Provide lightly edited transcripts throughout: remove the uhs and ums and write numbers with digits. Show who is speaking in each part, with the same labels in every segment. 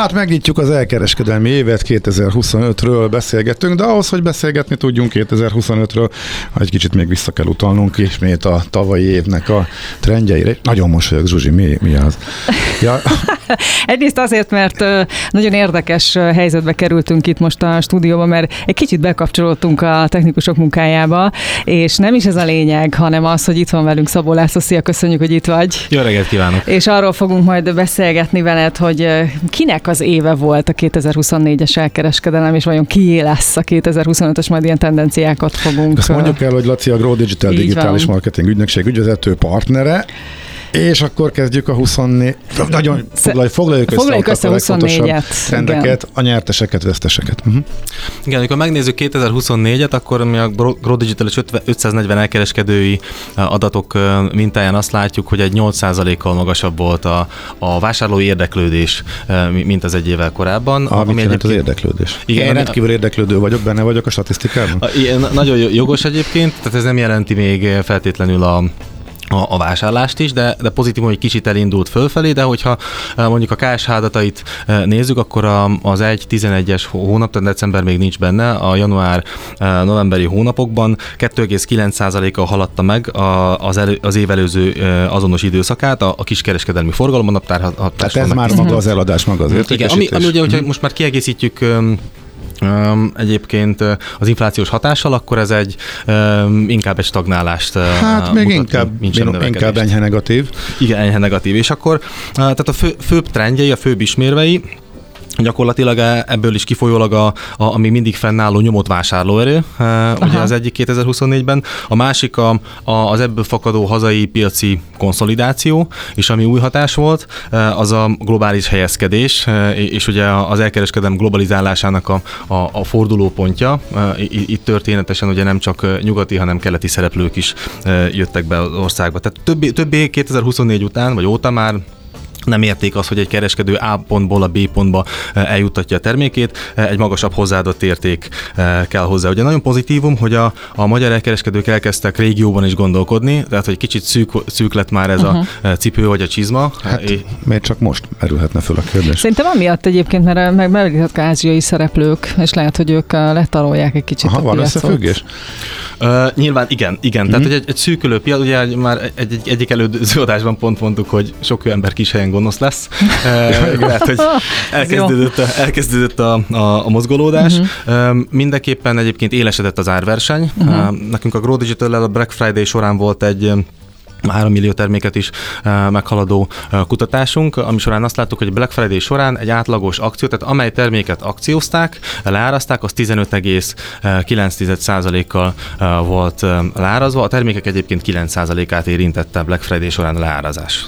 Speaker 1: hát megnyitjuk az elkereskedelmi évet, 2025-ről beszélgettünk, de ahhoz, hogy beszélgetni tudjunk 2025-ről, egy kicsit még vissza kell utalnunk ismét a tavalyi évnek a trendjeire. Nagyon mosolyog, Zsuzsi, mi az? Ja.
Speaker 2: Egyrészt azért, mert nagyon érdekes helyzetbe kerültünk itt most a stúdióban, mert egy kicsit bekapcsolódtunk a technikusok munkájába, és nem is ez a lényeg, hanem az, hogy itt van velünk Szabó László. Szia, köszönjük, hogy itt vagy.
Speaker 3: Jó reggelt kívánok!
Speaker 2: És arról fogunk majd beszélgetni veled, hogy kinek az éve volt a 2024-es elkereskedelem, és vajon kié lesz a 2025-ös, majd ilyen tendenciákat fogunk.
Speaker 1: Azt mondjuk el, hogy Laci a Grow Digital digitális marketing ügynökség ügyvezető partnere, és akkor kezdjük a 24... Nagyon foglaljuk össze a legfontosabb trendeket, a nyerteseket, veszteseket.
Speaker 3: Igen, amikor megnézzük 2024-et, akkor mi a Grow Digital 540 elkereskedői adatok mintáján azt látjuk, hogy egy 8%-kal magasabb volt a vásárlói érdeklődés, mint az egy évvel korábban.
Speaker 1: Mit jelent az érdeklődés? Igen, én rendkívül érdeklődő vagyok, benne vagyok a statisztikában.
Speaker 3: Nagyon jogos egyébként, tehát ez nem jelenti még feltétlenül a vásárlást is, de pozitív, hogy kicsit elindult fölfelé, de hogyha mondjuk a KSH adatait nézzük, akkor az 1-11-es hónap, tehát december még nincs benne, a január-novemberi hónapokban 2,9%-kal haladta meg az év előző azonos időszakát a kiskereskedelmi forgalom, a naptárhatás.
Speaker 1: Tehát ez már maga az eladás, maga az értékesítés.
Speaker 3: Igen, ami ugye, hogyha most már kiegészítjük egyébként az inflációs hatással, akkor ez inkább egy stagnálást
Speaker 1: hát még inkább enyhe negatív.
Speaker 3: Igen, enyhe negatív. És akkor tehát a főbb trendjei, a főbb ismérvei, gyakorlatilag ebből is kifolyólag a még mindig fennálló nyomott vásárlóerő, ugye az egyik 2024-ben, a másik az ebből fakadó hazai piaci konszolidáció, és ami új hatás volt, az a globális helyezkedés, és ugye az elkereskedelem globalizálásának a fordulópontja. Itt történetesen ugye nem csak nyugati, hanem keleti szereplők is jöttek be az országba. Tehát többé 2024 után, vagy óta már nem érték az, hogy egy kereskedő A pontból a B pontba eljuttatja a termékét, egy magasabb hozzáadott érték kell hozzá. Ugye nagyon pozitívum, hogy a magyar elkereskedők elkezdtek régióban is gondolkodni, tehát hogy kicsit szűk lett már ez a cipő vagy a csizma.
Speaker 1: Hát, miért csak most merülhetne föl a kérdés?
Speaker 2: Szerintem amiatt egyébként, mert megmerülhetnek ázsiai szereplők, és lehet, hogy ők letarolják egy kicsit a piacot.
Speaker 1: Van összefüggés?
Speaker 3: Nyilván igen. Tehát hogy egy szűkülő piac, ugye már egyik előző adásban pont mondtuk, hogy sok ember kis helyen gonosz lesz. Lehet, hogy elkezdődött a mozgolódás. Mindenképpen egyébként élesedett az árverseny. Nekünk a Grow Digital-lel a Black Friday során volt egy 3 millió terméket is meghaladó kutatásunk, ami során azt láttuk, hogy Black Friday során egy átlagos akció, tehát amely terméket akciózták, leárazták, az 15,9%-kal volt leárazva. A termékek egyébként 9%-át érintette Black Friday során a leárazás.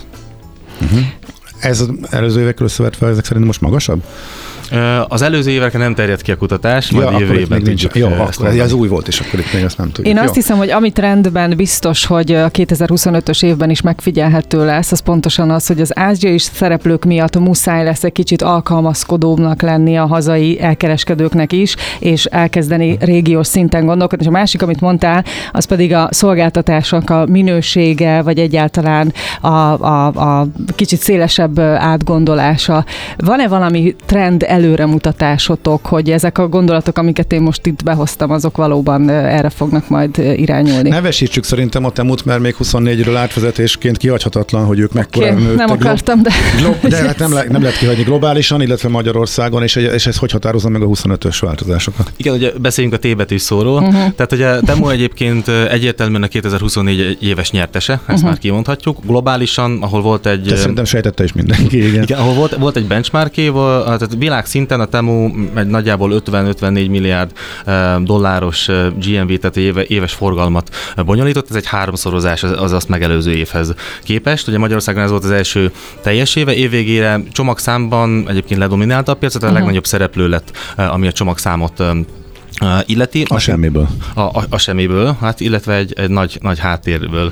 Speaker 1: Ez az előző évekről összevetve ezek szerint most magasabb?
Speaker 3: Az előző évekre nem terjedt ki a kutatás, majd jövő évben tudjuk.
Speaker 1: Jó, akkor ez új volt, és akkor itt még ezt nem tudjuk.
Speaker 2: Én azt hiszem, hogy ami trendben biztos, hogy a 2025-ös évben is megfigyelhető lesz, az pontosan az, hogy az ázsiai szereplők miatt muszáj lesz egy kicsit alkalmazkodóbbnak lenni a hazai elkereskedőknek is, és elkezdeni régiós szinten gondolkodni. És a másik, amit mondtál, az pedig a szolgáltatások a minősége, vagy egyáltalán a kicsit szélesebb átgondolása. Van-e valami trend előremutatásotok, hogy ezek a gondolatok, amiket én most itt behoztam, azok valóban erre fognak majd irányulni?
Speaker 1: Nevesítsük szerintem a Temut, mert még 24-ről átvezetésként kihagyhatatlan, hogy ők mekkorán nőttek.
Speaker 2: Nem akartam,
Speaker 1: de hát nem lehet kihagyni globálisan, illetve Magyarországon, és ez hogy határozza meg a 25-ös változásokat?
Speaker 3: Igen, ugye beszéljünk a T-betűs szóról. Tehát ugye a Temu egyébként egyértelműen a 2024 éves nyertese, ezt már kimondhatjuk. Globálisan, ahol volt egy...
Speaker 1: De szerintem sejtette is mindenki, igen.
Speaker 3: Igen, ahol volt egy benchmark év, tehát világszinten a Temu egy nagyjából 50-54 milliárd dolláros GMV, tehát éves forgalmat bonyolított. Ez egy 3-szorozás az azt megelőző évhez képest. Ugye Magyarországon ez volt az első teljes éve, évvégére csomagszámban egyébként ledominálta a piacot, a legnagyobb szereplő lett, ami a csomagszámot illeti.
Speaker 1: A semmiből.
Speaker 3: A semmiből, hát illetve egy nagy háttérből.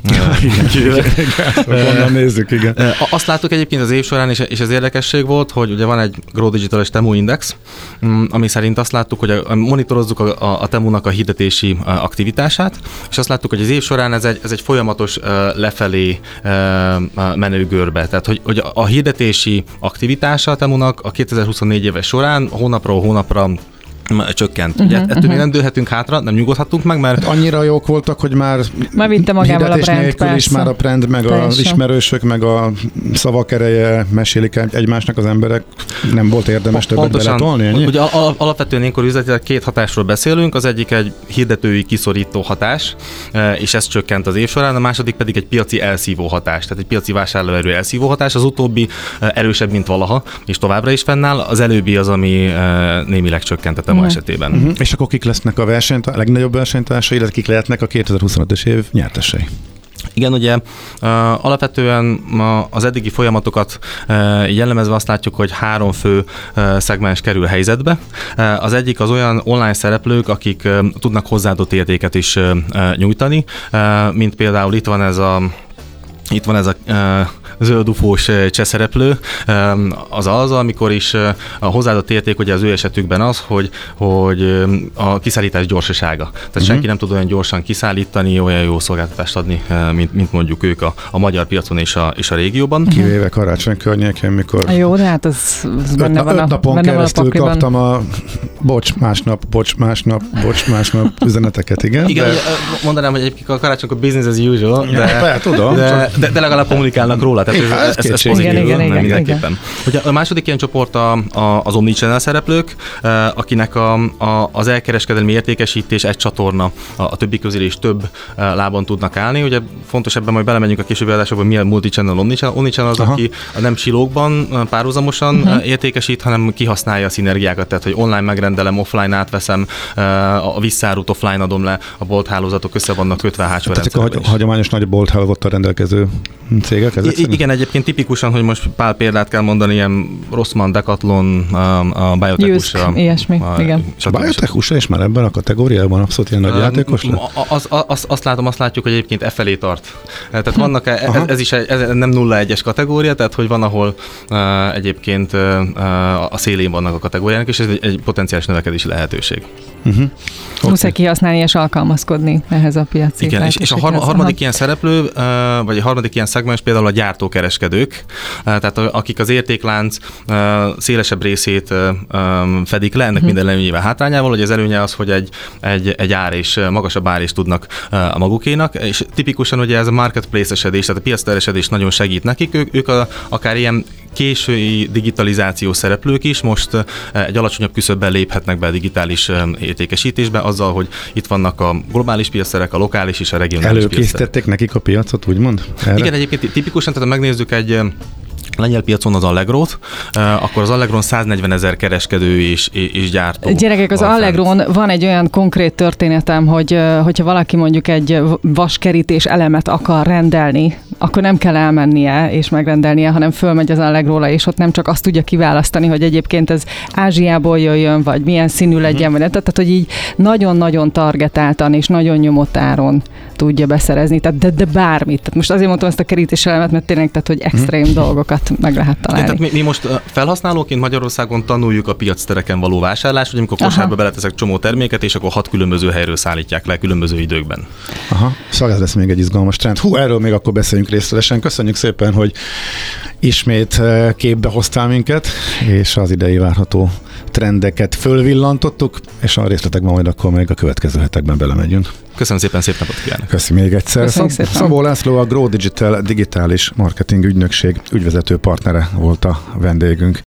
Speaker 1: Onnan nézzük, igen.
Speaker 3: Azt láttuk egyébként az év során, és ez érdekesség volt, hogy ugye van egy Grow Digital és Temu Index, ami szerint azt láttuk, hogy monitorozzuk a Temunak a hirdetési aktivitását, és azt láttuk, hogy az év során ez egy folyamatos lefelé menő görbe. Tehát, hogy a hirdetési aktivitása a Temunak a 2024 éves során hónapról hónapra csökkent. Ugye ettől még nem dőlhetünk hátra, nem nyugodhatunk meg, mert...
Speaker 1: Hát annyira jók voltak, hogy már
Speaker 2: vitte magával a brand,
Speaker 1: nélkül is már a brand, meg az ismerősök, meg a szavak ereje mesélik egymásnak az emberek. Nem volt érdemes többet beletolni?
Speaker 3: Ugye alapvetően ilyenkor üzletileg két hatásról beszélünk, az egyik egy hirdetői kiszorító hatás, és ez csökkent az év során, a második pedig egy piaci elszívó hatás, tehát egy piaci vásárlóerő elszívó hatás, az utóbbi erősebb, mint valaha, és továbbra is fennáll, az előbbi az, ami némileg csökkent esetében.
Speaker 1: És akkor kik lesznek a legnagyobb versenytársai, illetve kik lehetnek a 2025-ös év nyertesei?
Speaker 3: Igen, ugye alapvetően az eddigi folyamatokat jellemezve azt látjuk, hogy 3 fő szegmens kerül helyzetbe. Az egyik az olyan online szereplők, akik tudnak hozzáadott értéket is nyújtani, mint például itt van ez a zöldufós cseszereplő, az, amikor is a hozzáadott érték ugye az ő esetükben az, hogy a kiszállítás gyorsasága. Tehát senki nem tud olyan gyorsan kiszállítani, olyan jó szolgáltatást adni, mint mondjuk ők a magyar piacon és a régióban.
Speaker 1: Kivéve karácsony környékén, mikor...
Speaker 2: Jó, de hát az benne van
Speaker 1: 5 napon keresztül kaptam a bocs másnap üzeneteket, igen.
Speaker 3: Igen, mondanám, hogy egyébként a karácsonykor business as usual, de legalább kommunikálnak róla. Tehát ez pozitív, mindenképpen. Ugye a második ilyen csoport az omnichannel szereplők, akinek az elkereskedelmi értékesítés egy csatorna, a többi közül is több lábon tudnak állni. Ugye fontos ebben, majd belemegyünk a későbbi adásokban, mi a multichannel, omnichannel az, aki nem silókban párhuzamosan értékesít, hanem kihasználja a szinergiákat, tehát hogy online megrendelem, offline átveszem, a visszárút offline adom le, a bolthálózatok össze vannak kötve a hátsó rendszerben.
Speaker 1: Tehát a hagyományos nagy bolthálózattal rendelkező cégek?
Speaker 3: Igen, egyébként tipikusan, hogy most pár példát kell mondani, ilyen Rossmann, Decathlon, a Biotech USA.
Speaker 2: Ilyesmi, igen.
Speaker 1: A Biotech USA is már ebben a kategóriában abszolút ilyen nagy játékos lett?
Speaker 3: Azt látjuk, hogy egyébként felé tart. Tehát vannak, ez nem 0-1-es kategória, tehát hogy van, ahol egyébként a szélén vannak a kategóriának, és ez egy potenciális növekedési lehetőség.
Speaker 2: Muszáj kihasználni és alkalmazkodni ehhez a piaci.
Speaker 3: Igen, és a harmadik ilyen szereplő, vagy a harmadik ilyen szegmens például a gyártókereskedők, tehát akik az értéklánc szélesebb részét fedik le, ennek minden előnyével hátrányával, hogy az előnye az, hogy egy ár és magasabb ár is tudnak a magukénak, és tipikusan ugye ez a marketplace esedés, tehát a piacteresedés nagyon segít nekik, ők akár ilyen késői digitalizációs szereplők is most egy alacsonyabb küszöbben léphetnek be a digitális értékesítésbe, azzal, hogy itt vannak a globális piacszerek, a lokális és a regionális piacszerek.
Speaker 1: Előkészítették nekik a piacot, úgymond? Erre?
Speaker 3: Igen, egyébként tipikusan, tehát megnézzük egy lengyel piacon az Allegrót, akkor az Allegron 140 000 kereskedő és gyártó.
Speaker 2: Gyerekek, az Allegron van egy olyan konkrét történetem, hogyha valaki mondjuk egy vaskerítés elemet akar rendelni, akkor nem kell elmennie és megrendelnie, hanem fölmegy az Allegróra, és ott nem csak azt tudja kiválasztani, hogy egyébként ez Ázsiából jöjjön, vagy milyen színű legyen, tehát hogy így nagyon-nagyon targetáltan és nagyon nyomott áron tudja beszerezni, de bármit. Tehát most azért mondtam ezt a kerítés elemet, mert tényleg, tehát, hogy extrém dolgokat meg lehet találni.
Speaker 3: Tehát mi most felhasználóként Magyarországon tanuljuk a piactereken való vásárlást, hogy amikor kosárba beleteszek csomó terméket, és akkor 6 különböző helyről szállítják le különböző időkben.
Speaker 1: Szóval ez lesz még egy izgalmas trend. Erről még akkor beszéljünk részletesen. Köszönjük szépen, hogy ismét képbe hoztál minket, és az idei várható trendeket fölvillantottuk, és a részletekben majd akkor még a következő hetekben belemegyünk.
Speaker 3: Köszönöm szépen, szép napot kívánok!
Speaker 1: Köszönöm még egyszer. Szabó László, a Grow Digital digitális marketing ügynökség ügyvezető partnere volt a vendégünk.